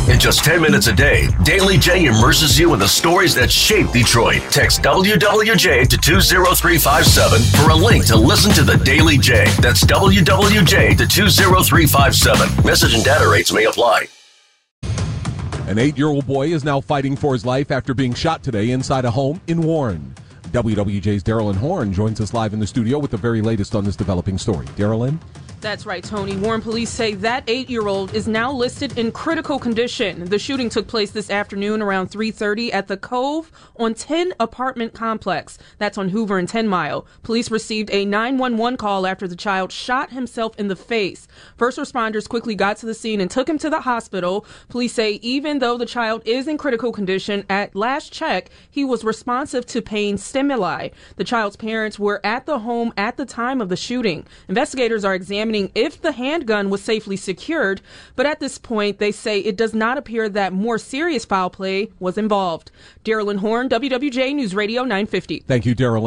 In just 10 minutes a day, Daily J immerses you in the stories that shape Detroit. Text WWJ to 20357 for a link to listen to the Daily J. That's WWJ to 20357. Message and data rates may apply. An 8-year-old boy is now fighting for his life after being shot today inside a home in Warren. WWJ's Darylyn Horn joins us live in the studio with the very latest on this developing story. Darylyn? That's right, Tony. Warren police say that 8-year-old is now listed in critical condition. The shooting took place this afternoon around 3:30 at the Cove on 10 apartment complex. That's on Hoover and 10 Mile. Police received a 911 call after the child shot himself in the face. First responders quickly got to the scene and took him to the hospital. Police say even though the child is in critical condition, at last check, he was responsive to pain stimuli. The child's parents were at the home at the time of the shooting. Investigators are examining if the handgun was safely secured, but at this point, they say it does not appear that more serious foul play was involved. Darylyn Horn, WWJ News Radio 950. Thank you, Darylyn.